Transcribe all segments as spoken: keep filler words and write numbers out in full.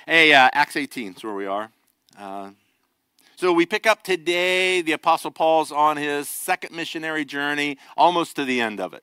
Hey, uh, Acts eighteen is where we are. Uh, so we pick up today, the Apostle Paul's on his second missionary journey, almost to the end of it.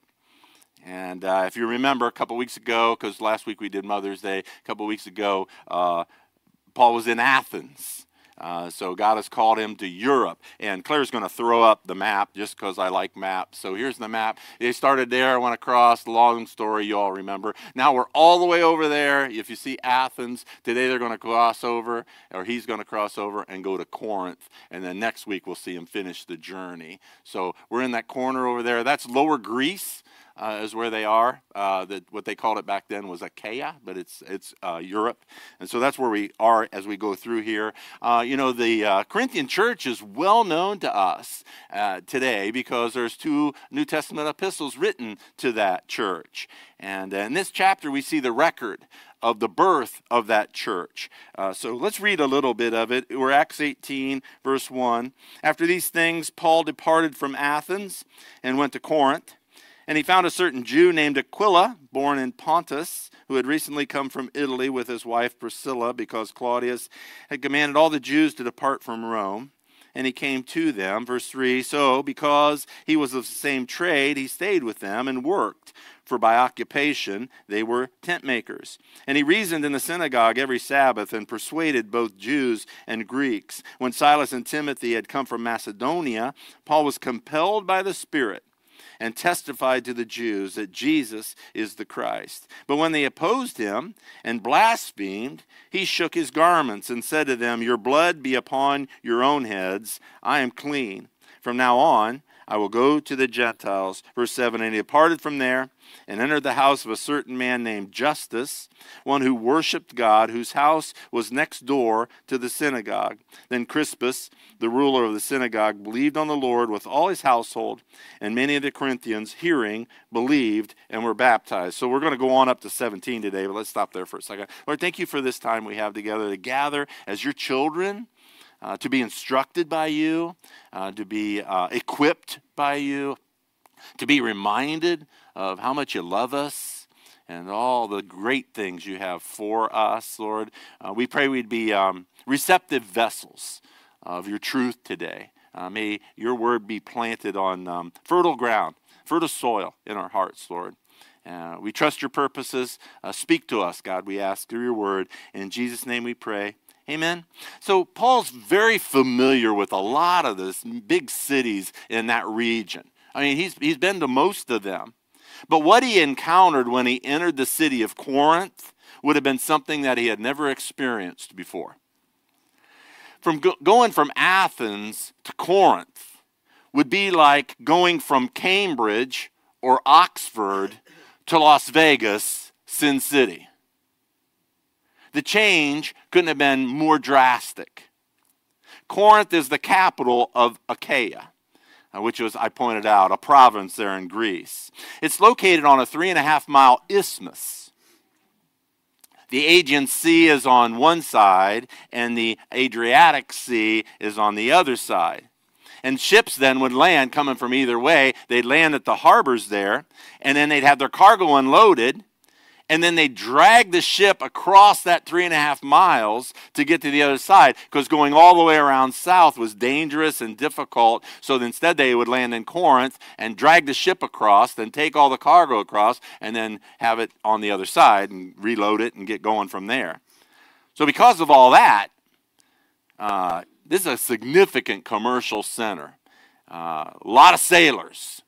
And uh, if you remember a couple weeks ago, because last week we did Mother's Day, a couple weeks ago, uh, Paul was in Athens. Uh, so God has called him to Europe. And Claire's going to throw up the map just because I like maps. So here's the map. They started there, went across, long story, you all remember. Now we're all the way over there. If you see Athens, today they're going to cross over, or he's going to cross over and go to Corinth. And then next week we'll see him finish the journey. So we're in that corner over there. That's Lower Greece. Uh, is where they are. Uh, that what they called it back then was Achaia, but it's it's uh, Europe, and so that's where we are as we go through here. Uh, you know, the uh, Corinthian church is well known to us uh, today because there's two New Testament epistles written to that church, and uh, in this chapter we see the record of the birth of that church. Uh, so let's read a little bit of it. We're Acts eighteen, verse one. After these things, Paul departed from Athens and went to Corinth. And he found a certain Jew named Aquila, born in Pontus, who had recently come from Italy with his wife Priscilla, because Claudius had commanded all the Jews to depart from Rome. And he came to them. Verse three, so because he was of the same trade, he stayed with them and worked. For by occupation they were tent makers. And he reasoned in the synagogue every Sabbath and persuaded both Jews and Greeks. When Silas and Timothy had come from Macedonia, Paul was compelled by the Spirit and testified to the Jews that Jesus is the Christ. But when they opposed him and blasphemed, he shook his garments and said to them, your blood be upon your own heads. I am clean. From now on, I will go to the Gentiles. Verse seven, and he departed from there and entered the house of a certain man named Justus, one who worshipped God, whose house was next door to the synagogue. Then Crispus, the ruler of the synagogue, believed on the Lord with all his household, and many of the Corinthians, hearing, believed and were baptized. So we're going to go on up to seventeen today, but let's stop there for a second. Lord, thank you for this time we have together to gather as your children, Uh, to be instructed by you, uh, to be uh, equipped by you, to be reminded of how much you love us and all the great things you have for us, Lord. Uh, we pray we'd be um, receptive vessels of your truth today. Uh, may your word be planted on um, fertile ground, fertile soil in our hearts, Lord. Uh, we trust your purposes. Uh, speak to us, God, we ask through your word. In Jesus' name we pray. Amen. So Paul's very familiar with a lot of the big cities in that region. I mean, he's, he's been to most of them. But what he encountered when he entered the city of Corinth would have been something that he had never experienced before. From go, going from Athens to Corinth would be like going from Cambridge or Oxford to Las Vegas, Sin City. The change couldn't have been more drastic. Corinth is the capital of Achaia, which was, I pointed out, a province there in Greece. It's located on a three and a half mile isthmus. The Aegean Sea is on one side, and the Adriatic Sea is on the other side. And ships then would land coming from either way. They'd land at the harbors there, and then they'd have their cargo unloaded, and then they drag the ship across that three and a half miles to get to the other side, because going all the way around south was dangerous and difficult. So instead they would land in Corinth and drag the ship across, then take all the cargo across, and then have it on the other side and reload it and get going from there. So because of all that, uh, this is a significant commercial center. Uh, a lot of sailors.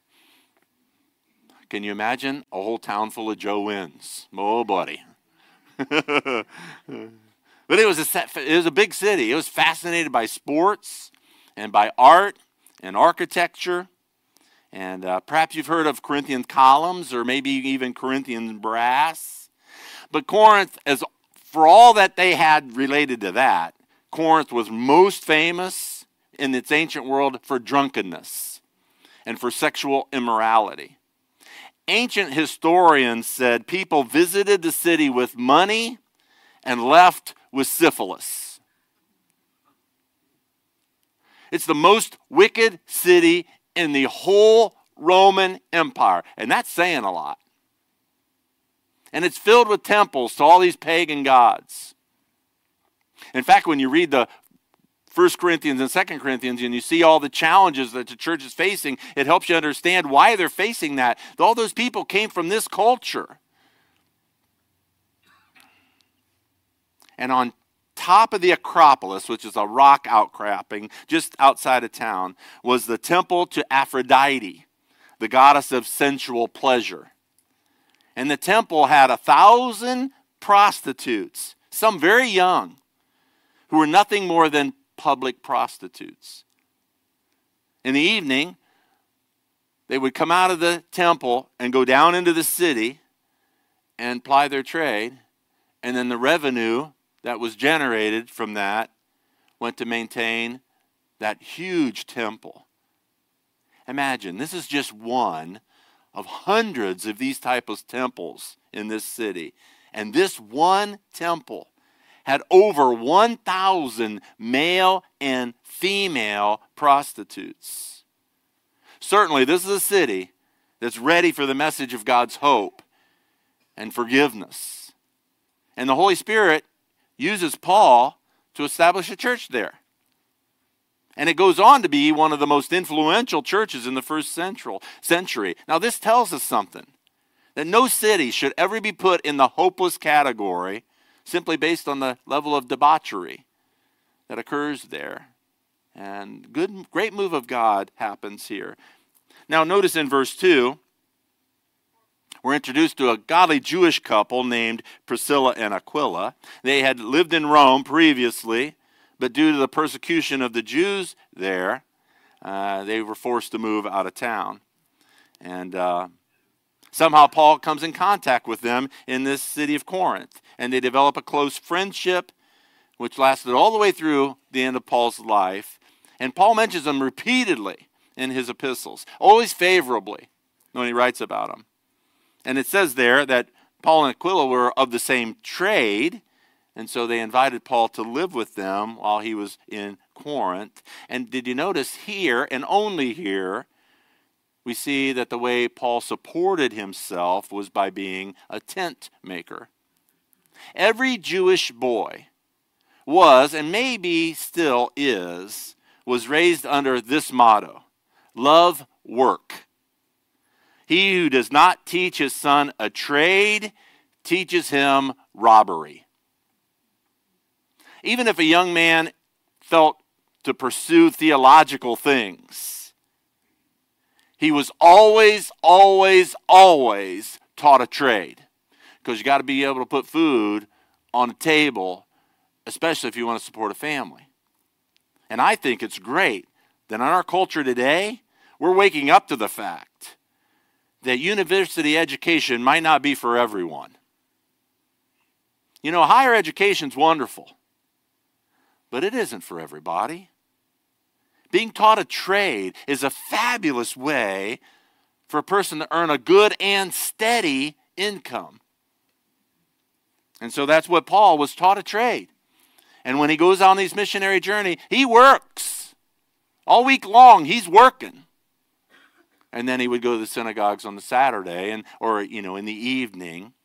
Can you imagine a whole town full of Joe Wins? Oh, buddy. But it was, a, it was a big city. It was fascinated by sports and by art and architecture. And uh, perhaps you've heard of Corinthian columns or maybe even Corinthian brass. But Corinth, as for all that they had related to that, Corinth was most famous in its ancient world for drunkenness and for sexual immorality. Ancient historians said people visited the city with money and left with syphilis. It's the most wicked city in the whole Roman Empire, and that's saying a lot. And it's filled with temples to all these pagan gods. In fact, when you read the First Corinthians and Second Corinthians and you see all the challenges that the church is facing, it helps you understand why they're facing that. All those people came from this culture. And on top of the Acropolis, which is a rock outcropping just outside of town, was the temple to Aphrodite, the goddess of sensual pleasure. And the temple had a thousand prostitutes, some very young, who were nothing more than public prostitutes. In the evening, they would come out of the temple and go down into the city and ply their trade, and then the revenue that was generated from that went to maintain that huge temple. Imagine, this is just one of hundreds of these types of temples in this city. And this one temple had over one thousand male and female prostitutes. Certainly, this is a city that's ready for the message of God's hope and forgiveness. And the Holy Spirit uses Paul to establish a church there. And it goes on to be one of the most influential churches in the first century. Now, this tells us something, that no city should ever be put in the hopeless category simply based on the level of debauchery that occurs there. And good, great move of God happens here. Now notice in verse two, we're introduced to a godly Jewish couple named Priscilla and Aquila. They had lived in Rome previously, but due to the persecution of the Jews there, uh, they were forced to move out of town. And uh, somehow Paul comes in contact with them in this city of Corinth, and they develop a close friendship, which lasted all the way through the end of Paul's life. And Paul mentions them repeatedly in his epistles, always favorably when he writes about them. And it says there that Paul and Aquila were of the same trade, and so they invited Paul to live with them while he was in Corinth. And did you notice here, and only here, we see that the way Paul supported himself was by being a tent maker. Every Jewish boy was, and maybe still is, was raised under this motto: love work. He who does not teach his son a trade teaches him robbery. Even if a young man felt to pursue theological things, he was always, always, always taught a trade. Because you got to be able to put food on a table, especially if you want to support a family. And I think it's great that in our culture today, we're waking up to the fact that university education might not be for everyone. You know, higher education's wonderful, but it isn't for everybody. Being taught a trade is a fabulous way for a person to earn a good and steady income. And so that's what Paul was taught, a trade. And when he goes on these missionary journey, he works. All week long, he's working. And then he would go to the synagogues on the Saturday, and or, you know, in the evening.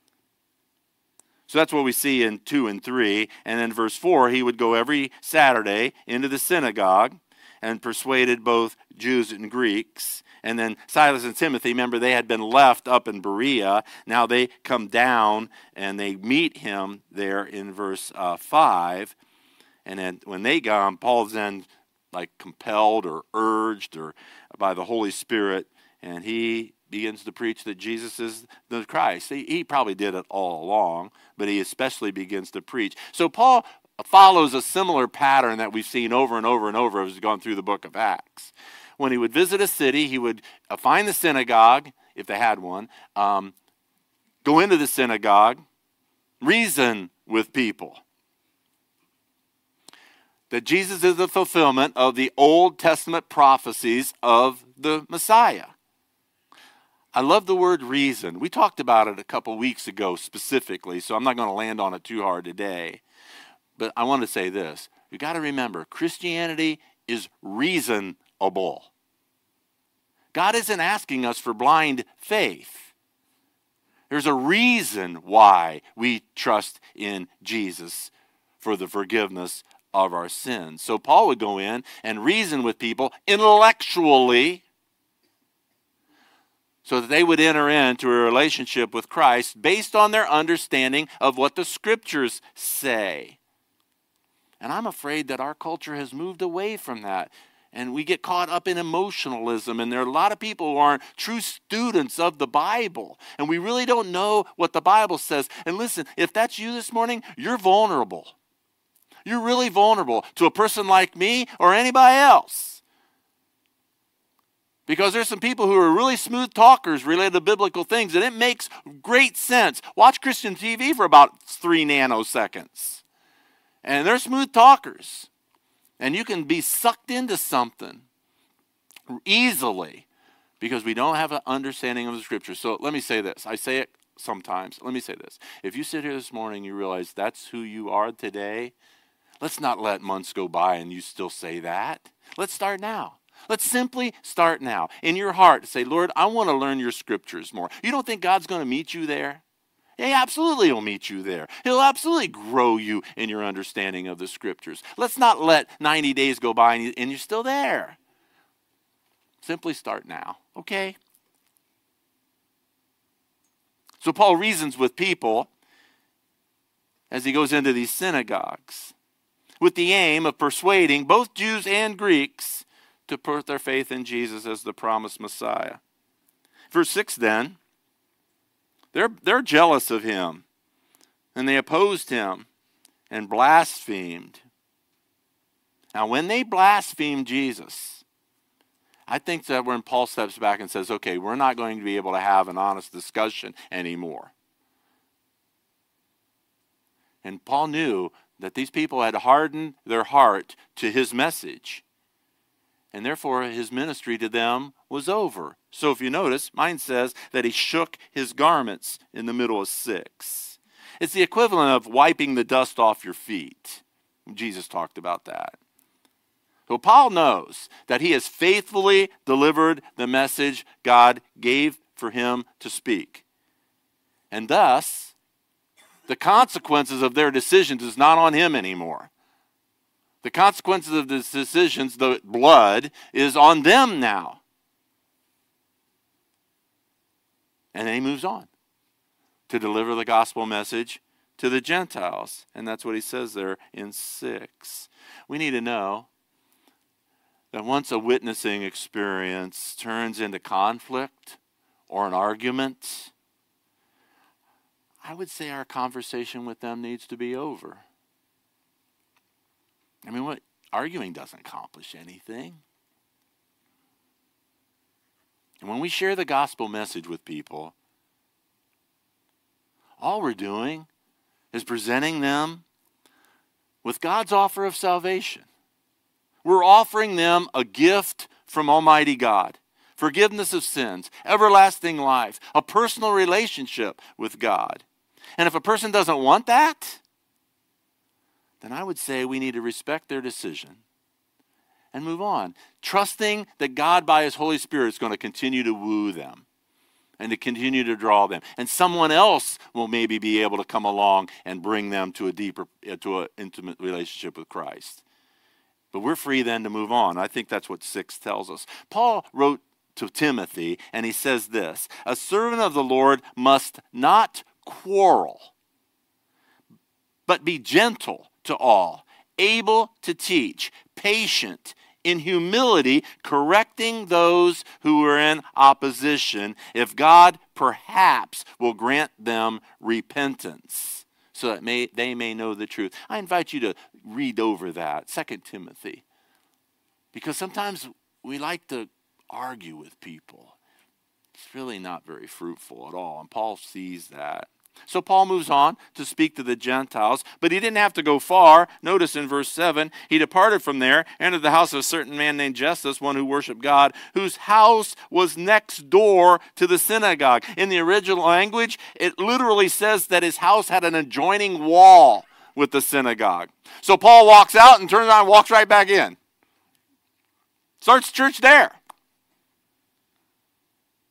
So that's what we see in two and three. And then verse four, he would go every Saturday into the synagogue and persuaded both Jews and Greeks. And then Silas and Timothy, remember, they had been left up in Berea. Now they come down and they meet him there in verse uh, five. And then when they come, Paul's then like compelled or urged or by the Holy Spirit, and he begins to preach that Jesus is the Christ. He, he probably did it all along, but he especially begins to preach. So Paul follows a similar pattern that we've seen over and over and over as we've gone through the book of Acts. When he would visit a city, he would uh, find the synagogue, if they had one, um, go into the synagogue, reason with people. That Jesus is the fulfillment of the Old Testament prophecies of the Messiah. I love the word reason. We talked about it a couple weeks ago specifically, so I'm not going to land on it too hard today. But I want to say this. You got to remember, Christianity is reasonable. God isn't asking us for blind faith. There's a reason why we trust in Jesus for the forgiveness of our sins. So Paul would go in and reason with people intellectually so that they would enter into a relationship with Christ based on their understanding of what the Scriptures say. And I'm afraid that our culture has moved away from that. And we get caught up in emotionalism. And there are a lot of people who aren't true students of the Bible. And we really don't know what the Bible says. And listen, if that's you this morning, you're vulnerable. You're really vulnerable to a person like me or anybody else. Because there's some people who are really smooth talkers related to biblical things. And it makes great sense. Watch Christian T V for about three nanoseconds. And they're smooth talkers. And you can be sucked into something easily because we don't have an understanding of the Scripture. So let me say this. I say it sometimes. Let me say this. If you sit here this morning, you realize that's who you are today, let's not let months go by and you still say that. Let's start now. Let's simply start now. In your heart, say, Lord, I want to learn your Scriptures more. You don't think God's going to meet you there? He absolutely will meet you there. He'll absolutely grow you in your understanding of the Scriptures. Let's not let ninety days go by and, you, and you're still there. Simply start now, okay? So Paul reasons with people as he goes into these synagogues with the aim of persuading both Jews and Greeks to put their faith in Jesus as the promised Messiah. Verse six then, They're, they're jealous of him, and they opposed him and blasphemed. Now, when they blasphemed Jesus, I think that when Paul steps back and says, okay, we're not going to be able to have an honest discussion anymore. And Paul knew that these people had hardened their heart to his message, and therefore his ministry to them was over. So if you notice, mine says that he shook his garments in the middle of six. It's the equivalent of wiping the dust off your feet. Jesus talked about that. So Paul knows that he has faithfully delivered the message God gave for him to speak. And thus, the consequences of their decisions is not on him anymore. The consequences of the decisions, the blood, is on them now. And then he moves on to deliver the gospel message to the Gentiles. And that's what he says there in six. We need to know that once a witnessing experience turns into conflict or an argument, I would say our conversation with them needs to be over. I mean, what arguing doesn't accomplish anything. And when we share the gospel message with people, all we're doing is presenting them with God's offer of salvation. We're offering them a gift from Almighty God, forgiveness of sins, everlasting life, a personal relationship with God. And if a person doesn't want that, then I would say we need to respect their decision and move on, trusting that God by his Holy Spirit is going to continue to woo them and to continue to draw them. And someone else will maybe be able to come along and bring them to a deeper, to an intimate relationship with Christ. But we're free then to move on. I think that's what six tells us. Paul wrote to Timothy, and he says this, a servant of the Lord must not quarrel, but be gentle to all, able to teach, patient, in humility, correcting those who are in opposition, if God perhaps will grant them repentance, so that may, they may know the truth. I invite you to read over that, Second Timothy, because sometimes we like to argue with people. It's really not very fruitful at all, and Paul sees that. So Paul moves on to speak to the Gentiles, but he didn't have to go far. Notice in verse seven, he departed from there, entered the house of a certain man named Justus, one who worshiped God, whose house was next door to the synagogue. In the original language, it literally says that his house had an adjoining wall with the synagogue. So Paul walks out and turns around and walks right back in. Starts church there.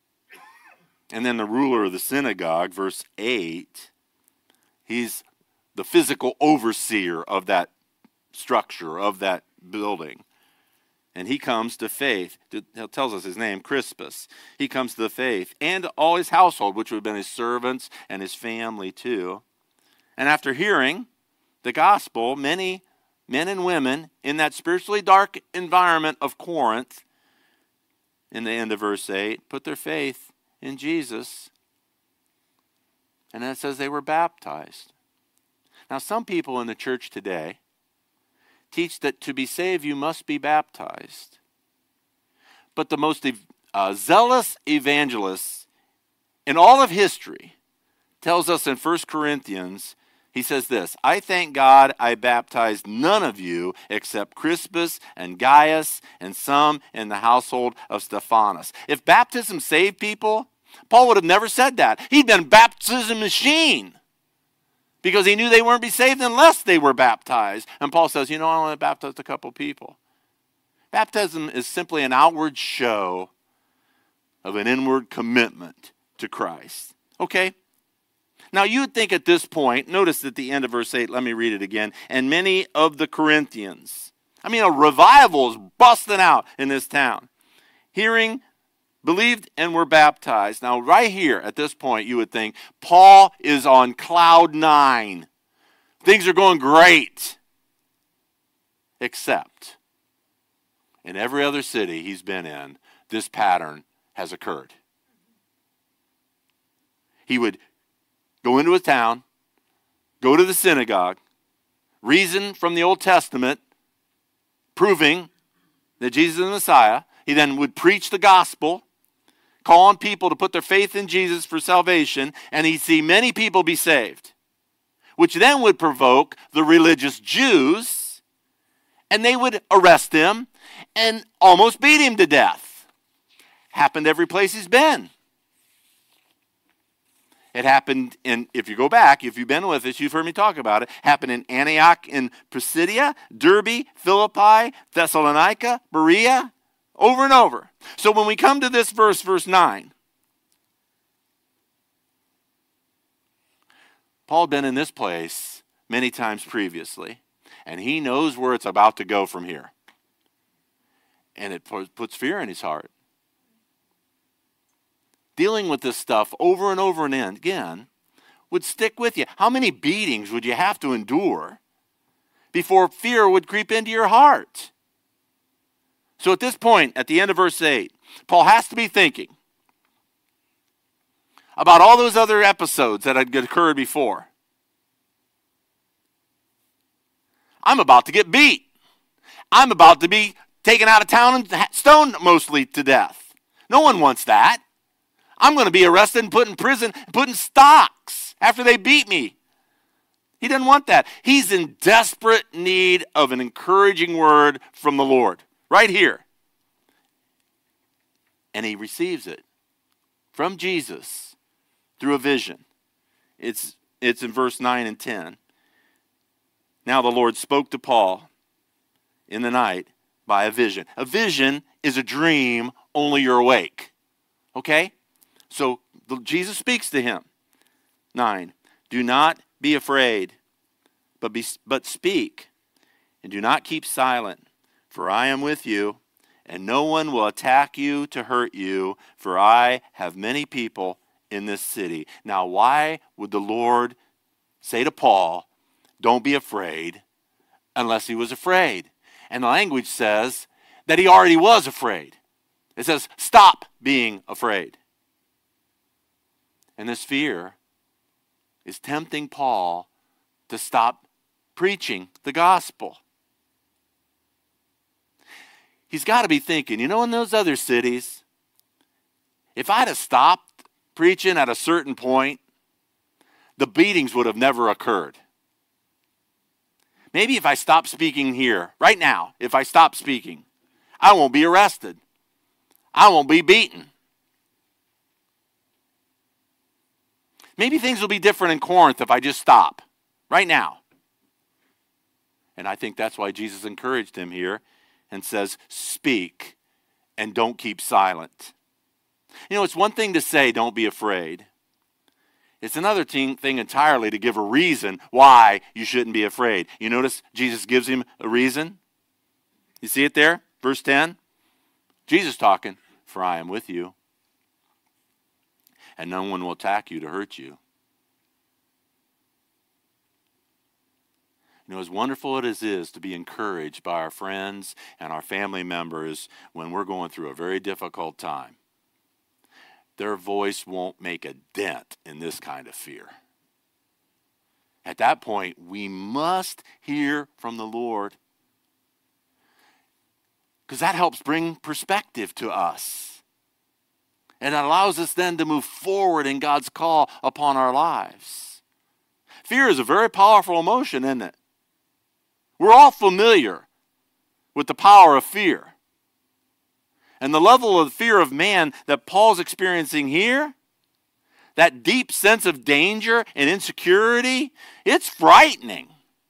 And then the ruler of the synagogue, verse eight, he's the physical overseer of that structure, of that building. And he comes to faith. He tells us his name, Crispus. He comes to the faith, and all his household, which would have been his servants and his family too. And after hearing the gospel, many men and women in that spiritually dark environment of Corinth, in the end of verse eight, put their faith in Jesus. And then it says they were baptized. Now, some people in the church today teach that to be saved, you must be baptized. But the most uh, zealous evangelists in all of history tells us in First Corinthians, he says this, I thank God I baptized none of you except Crispus and Gaius and some in the household of Stephanas. If baptism saved people, Paul would have never said that. He'd been a baptism machine because he knew they weren't be saved unless they were baptized. And Paul says, you know, I only baptized a couple people. Baptism is simply an outward show of an inward commitment to Christ. Okay? Now, you would think at this point, notice at the end of verse eight, let me read it again, and many of the Corinthians, I mean, a revival is busting out in this town, hearing, believed, and were baptized. Now, right here at this point, you would think, Paul is on cloud nine. Things are going great. Except, in every other city he's been in, this pattern has occurred. He would go into a town, go to the synagogue, reason from the Old Testament, proving that Jesus is the Messiah. He then would preach the gospel, call on people to put their faith in Jesus for salvation, and he'd see many people be saved, which then would provoke the religious Jews, and they would arrest him and almost beat him to death. Happened every place he's been. It happened in, if you go back, if you've been with us, you've heard me talk about it, happened in Antioch in Pisidia, Derbe, Philippi, Thessalonica, Berea, over and over. So when we come to this verse, verse nine, Paul had been in this place many times previously, and he knows where it's about to go from here. And it puts fear in his heart. Dealing with this stuff over and over and again would stick with you. How many beatings would you have to endure before fear would creep into your heart? So at this point, at the end of verse eight, Paul has to be thinking about all those other episodes that had occurred before. I'm about to get beat. I'm about to be taken out of town and stoned mostly to death. No one wants that. I'm going to be arrested and put in prison, put in stocks after they beat me. He doesn't want that. He's in desperate need of an encouraging word from the Lord, right here. And he receives it from Jesus through a vision. It's, it's in verse nine and ten. Now the Lord spoke to Paul in the night by a vision. A vision is a dream, only you're awake. Okay? So Jesus speaks to him. Nine, do not be afraid, but, be, but speak, and do not keep silent, for I am with you, and no one will attack you to hurt you, for I have many people in this city. Now, why would the Lord say to Paul, don't be afraid, unless he was afraid? And the language says that he already was afraid. It says, stop being afraid. And this fear is tempting Paul to stop preaching the gospel. He's got to be thinking, you know, in those other cities, if I'd have stopped preaching at a certain point, the beatings would have never occurred. Maybe if I stop speaking here, right now, if I stop speaking, I won't be arrested. I won't be beaten. Maybe things will be different in Corinth if I just stop right now. And I think that's why Jesus encouraged him here and says, speak and don't keep silent. You know, it's one thing to say, don't be afraid. It's another thing entirely to give a reason why you shouldn't be afraid. You notice Jesus gives him a reason? You see it there? Verse ten? Jesus talking, for I am with you, and no one will attack you to hurt you. You know, as wonderful as it is to be encouraged by our friends and our family members when we're going through a very difficult time, their voice won't make a dent in this kind of fear. At that point, we must hear from the Lord, because that helps bring perspective to us. And it allows us then to move forward in God's call upon our lives. Fear is a very powerful emotion, isn't it? We're all familiar with the power of fear. And the level of fear of man that Paul's experiencing here, that deep sense of danger and insecurity, it's frightening.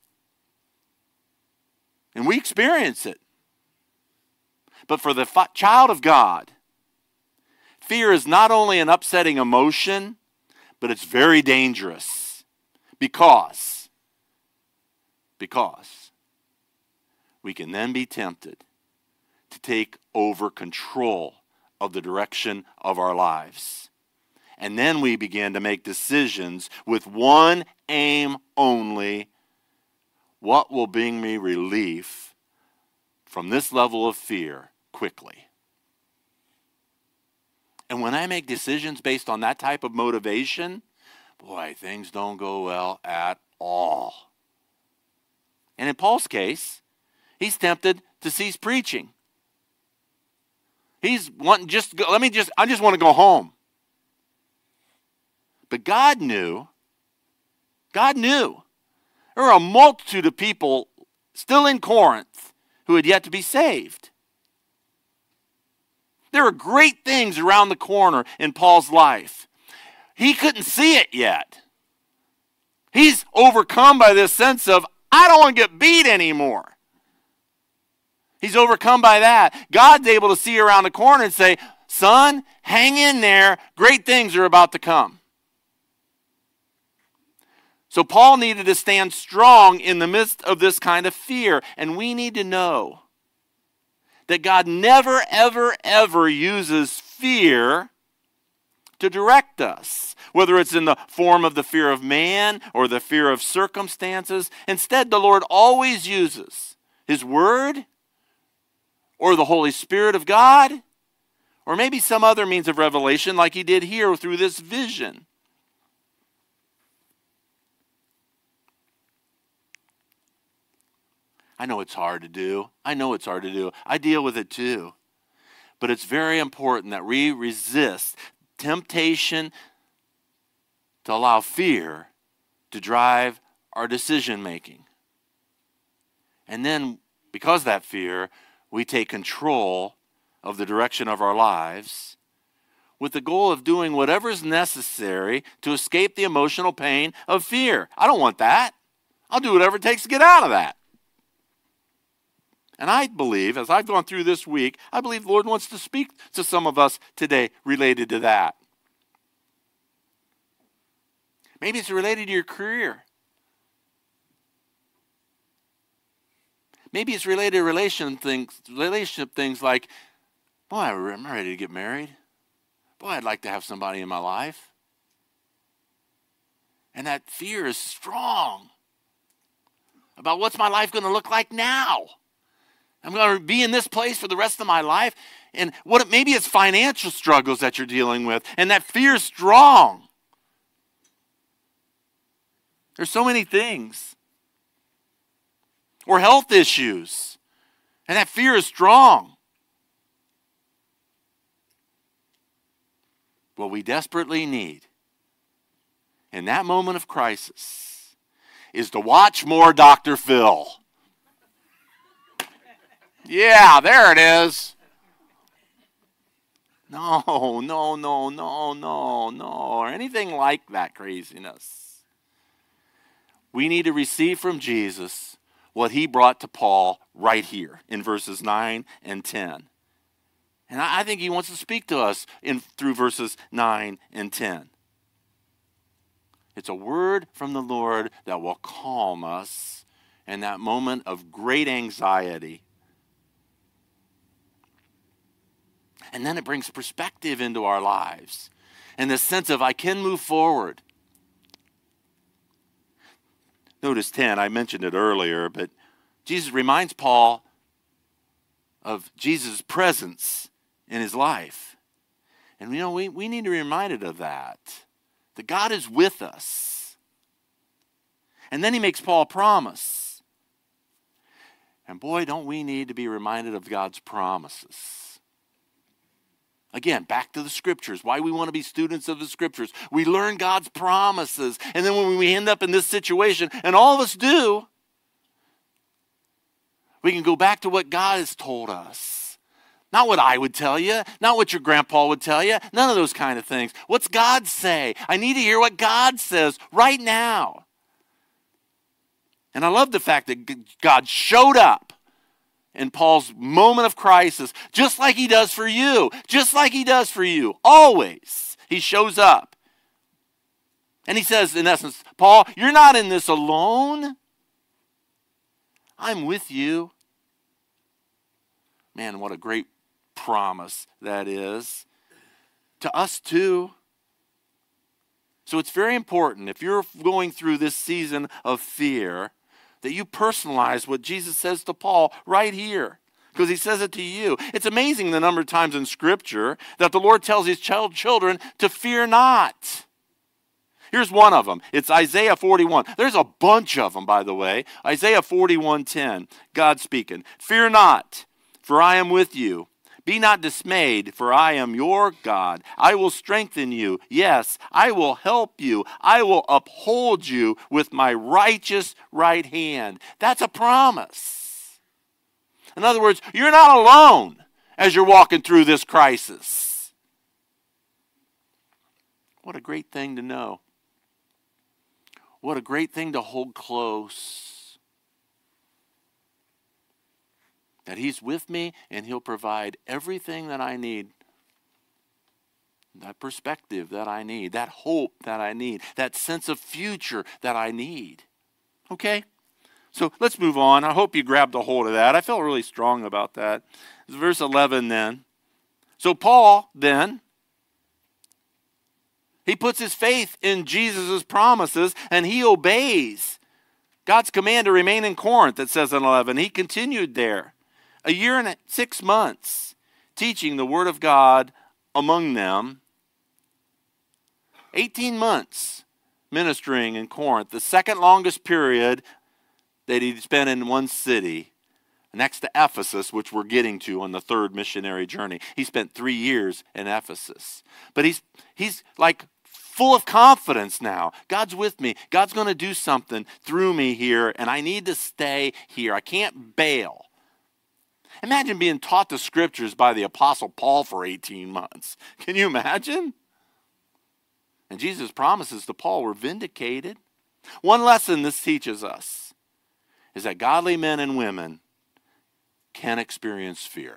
And we experience it. But for the fi- child of God, fear is not only an upsetting emotion, but it's very dangerous. Because, because we can then be tempted to take over control of the direction of our lives. And then we begin to make decisions with one aim only: what will bring me relief from this level of fear quickly? And when I make decisions based on that type of motivation, boy, things don't go well at all. And in Paul's case, he's tempted to cease preaching. He's wanting just, go, let me just, I just want to go home. But God knew, God knew there were a multitude of people still in Corinth who had yet to be saved. There were great things around the corner in Paul's life. He couldn't see it yet. He's overcome by this sense of, I don't want to get beat anymore. He's overcome by that. God's able to see around the corner and say, son, hang in there. Great things are about to come. So Paul needed to stand strong in the midst of this kind of fear. And we need to know that God never, ever, ever uses fear to direct us, whether it's in the form of the fear of man or the fear of circumstances. Instead, the Lord always uses His Word, or the Holy Spirit of God, or maybe some other means of revelation like He did here through this vision. I know it's hard to do. I know it's hard to do. I deal with it too. But it's very important that we resist temptation to allow fear to drive our decision making. And then, because of that fear, we take control of the direction of our lives with the goal of doing whatever is necessary to escape the emotional pain of fear. I don't want that. I'll do whatever it takes to get out of that. And I believe, as I've gone through this week, I believe the Lord wants to speak to some of us today related to that. Maybe it's related to your career. Maybe it's related to relation things, relationship things like, boy, I'm ready to get married. Boy, I'd like to have somebody in my life. And that fear is strong about what's my life going to look like now. I'm going to be in this place for the rest of my life. And what maybe it's financial struggles that you're dealing with, and that fear is strong. There's so many things. Or health issues, and that fear is strong. What we desperately need in that moment of crisis is to watch more Doctor Phil. Yeah, there it is. No, no, no, no, no, no, or anything like that craziness. We need to receive from Jesus what He brought to Paul right here in verses nine and ten. And I think He wants to speak to us in through verses nine and ten. It's a word from the Lord that will calm us in that moment of great anxiety. And then it brings perspective into our lives and the sense of I can move forward. Notice ten, I mentioned it earlier, but Jesus reminds Paul of Jesus' presence in his life. And you know, we, we need to be reminded of that, that God is with us. And then he makes Paul a promise. And boy, don't we need to be reminded of God's promises. Again, back to the scriptures, why we want to be students of the scriptures. We learn God's promises. And then when we end up in this situation, and all of us do, we can go back to what God has told us. Not what I would tell you, not what your grandpa would tell you, none of those kind of things. What's God say? I need to hear what God says right now. And I love the fact that God showed up in Paul's moment of crisis, just like he does for you, just like he does for you. Always, he shows up. And he says, in essence, Paul, you're not in this alone. I'm with you. Man, what a great promise that is to us too. So it's very important, if you're going through this season of fear, that you personalize what Jesus says to Paul right here, because he says it to you. It's amazing the number of times in Scripture that the Lord tells his child children to fear not. Here's one of them. It's Isaiah forty-one. There's a bunch of them, by the way. Isaiah forty-one ten, God speaking. Fear not, for I am with you. Be not dismayed, for I am your God. I will strengthen you. Yes, I will help you. I will uphold you with my righteous right hand. That's a promise. In other words, you're not alone as you're walking through this crisis. What a great thing to know. What a great thing to hold close. That he's with me and he'll provide everything that I need. That perspective that I need. That hope that I need. That sense of future that I need. Okay? So let's move on. I hope you grabbed a hold of that. I felt really strong about that. It's verse eleven then. So Paul then, he puts his faith in Jesus' promises and he obeys God's command to remain in Corinth, it says in eleven. He continued there a year and six months teaching the word of God among them. eighteen months ministering in Corinth, the second longest period that he'd spent in one city, next to Ephesus, which we're getting to on the third missionary journey. He spent three years in Ephesus. But he's he's like full of confidence now. God's with me. God's going to do something through me here, and I need to stay here. I can't bail. Imagine being taught the scriptures by the Apostle Paul for eighteen months. Can you imagine? And Jesus' promises to Paul were vindicated. One lesson this teaches us is that godly men and women can experience fear.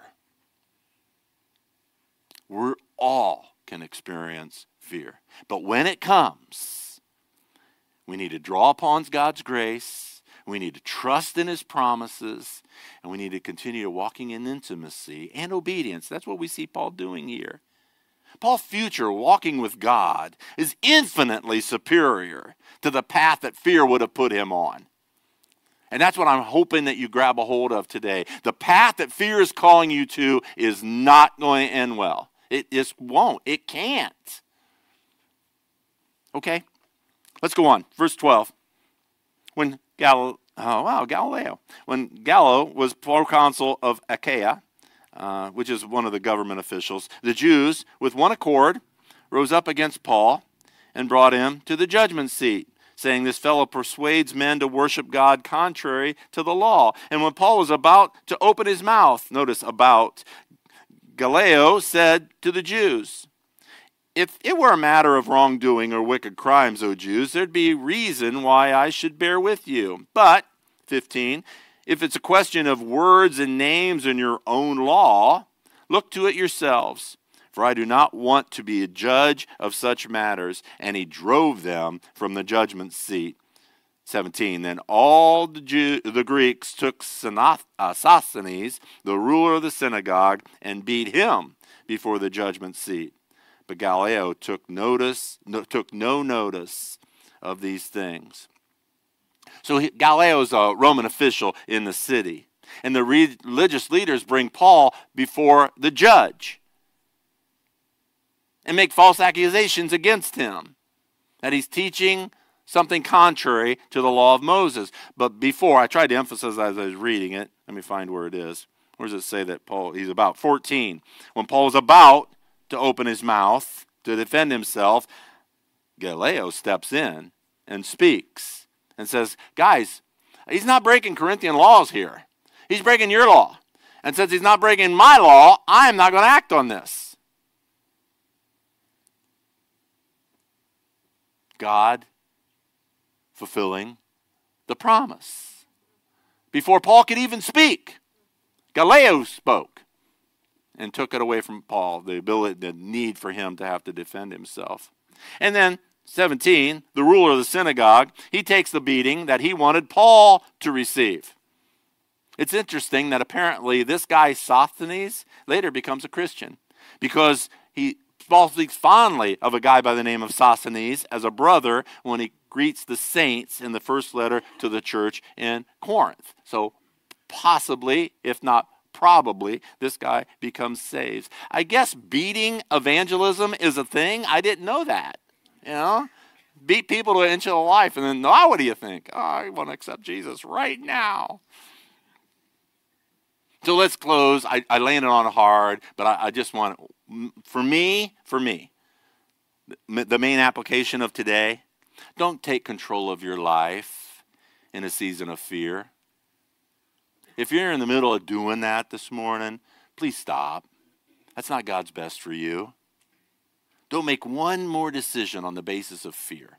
We all can experience fear. But when it comes, we need to draw upon God's grace. We need to trust in his promises, and we need to continue walking in intimacy and obedience. That's what we see Paul doing here. Paul's future walking with God is infinitely superior to the path that fear would have put him on. And that's what I'm hoping that you grab a hold of today. The path that fear is calling you to is not going to end well. It just won't. It can't. Okay, let's go on. Verse twelve. When Gal- oh, wow, Galileo. When Gallo was proconsul of Achaia, uh, which is one of the government officials, the Jews, with one accord, rose up against Paul and brought him to the judgment seat, saying, this fellow persuades men to worship God contrary to the law. And when Paul was about to open his mouth, notice about, Galileo said to the Jews, if it were a matter of wrongdoing or wicked crimes, O Jews, there'd be reason why I should bear with you. But, fifteen, if it's a question of words and names in your own law, look to it yourselves. for I do not want to be a judge of such matters. And he drove them from the judgment seat. seventeen, then all the, Jew, the Greeks took Sinath, uh, Sosthenes, the ruler of the synagogue, and beat him before the judgment seat. But Gallio took notice, no, took no notice of these things. So he, Gallio is a Roman official in the city. And the re- religious leaders bring Paul before the judge and make false accusations against him that he's teaching something contrary to the law of Moses. But before, I tried to emphasize as I was reading it. Let me find where it is. Where does it say that Paul, he's about fourteen. When Paul is about to open his mouth to defend himself, Gallio steps in and speaks and says, guys, he's not breaking Corinthian laws here. He's breaking your law. And since he's not breaking my law, I'm not going to act on this. God fulfilling the promise. Before Paul could even speak, Gallio spoke and took it away from Paul, the ability, the need for him to have to defend himself. And then seventeen, the ruler of the synagogue, he takes the beating that he wanted Paul to receive. It's interesting that apparently this guy Sosthenes later becomes a Christian because he speaks fondly of a guy by the name of Sosthenes as a brother when he greets the saints in the first letter to the church in Corinth. So possibly, if not probably, this guy becomes saved. I guess beating evangelism is a thing. I didn't know that. You know? Beat people to an inch of life and then, now what do you think? Oh, I want to accept Jesus right now. So let's close. I, I landed on it hard, but I, I just want, for me, for me, the main application of today, don't take control of your life in a season of fear. If you're in the middle of doing that this morning, please stop. That's not God's best for you. Don't make one more decision on the basis of fear.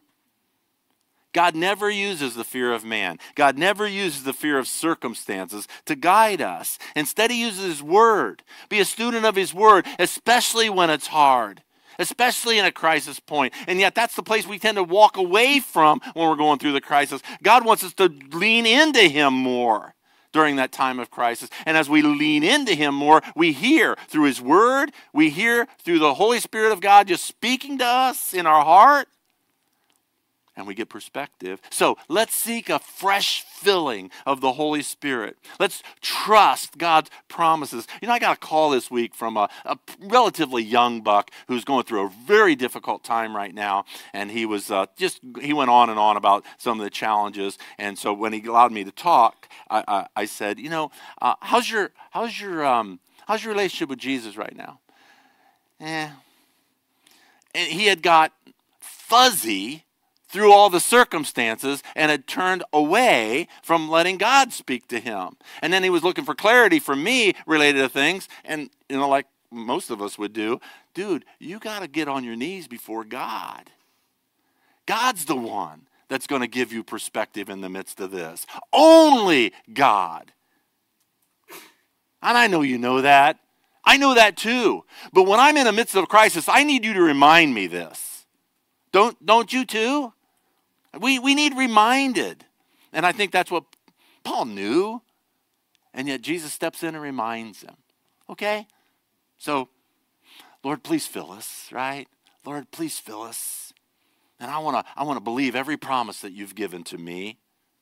God never uses the fear of man. God never uses the fear of circumstances to guide us. Instead, he uses his word. Be a student of his word, especially when it's hard, especially in a crisis point. And yet that's the place we tend to walk away from when we're going through the crisis. God wants us to lean into him more during that time of crisis. And as we lean into him more, we hear through his word, we hear through the Holy Spirit of God just speaking to us in our heart. And we get perspective. So let's seek a fresh filling of the Holy Spirit. Let's trust God's promises. You know, I got a call this week from a, a relatively young buck who's going through a very difficult time right now. And he was uh, just, he went on and on about some of the challenges. And so when he allowed me to talk, I, I, I said, you know, uh, how's your, how's your, um, how's your relationship with Jesus right now? Eh. And he had got fuzzy through all the circumstances and had turned away from letting God speak to him. And then he was looking for clarity from me related to things. And, you know, like most of us would do, dude, you got to get on your knees before God. God's the one that's going to give you perspective in the midst of this. Only God. And I know you know that. I know that too. But when I'm in the midst of a crisis, I need you to remind me this. Don't, don't you too? We, we need reminded. And I think that's what Paul knew. And yet Jesus steps in and reminds him. Okay? So, Lord, please fill us, right? Lord, please fill us. And I want to I want to believe every promise that you've given to me.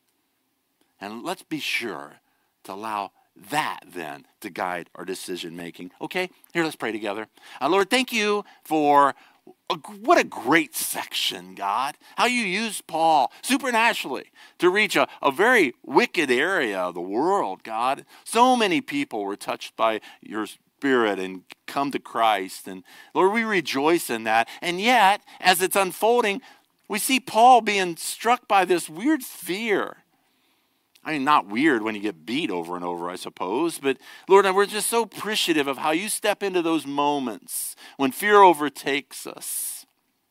And let's be sure to allow that then to guide our decision making. Okay? Here, let's pray together. Uh, Lord, thank you for A, what a great section, God. How you used Paul supernaturally to reach a, a very wicked area of the world, God. So many people were touched by your Spirit and come to Christ. And Lord, we rejoice in that. And yet, as it's unfolding, we see Paul being struck by this weird fear. I mean, not weird when you get beat over and over, I suppose. But Lord, we're just so appreciative of how you step into those moments when fear overtakes us.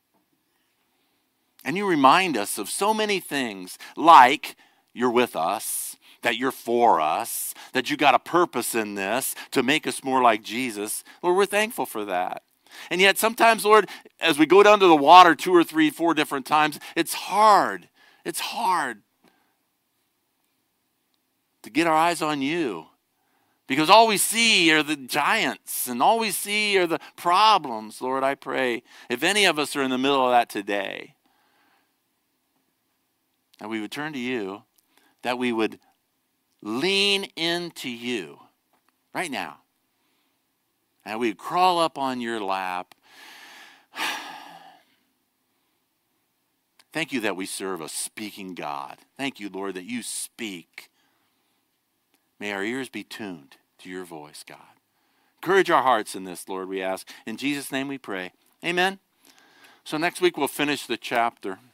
And you remind us of so many things, like you're with us, that you're for us, that you got a purpose in this to make us more like Jesus. Lord, we're thankful for that. And yet sometimes, Lord, as we go down to the water two or three, four different times, it's hard. It's hard to get our eyes on you. Because all we see are the giants, and all we see are the problems. Lord, I pray, if any of us are in the middle of that today, that we would turn to you, that we would lean into you right now, and we would crawl up on your lap. Thank you that we serve a speaking God. Thank you, Lord, that you speak. May our ears be tuned to your voice, God. Encourage our hearts in this, Lord, we ask. In Jesus' name we pray. Amen. So next week we'll finish the chapter.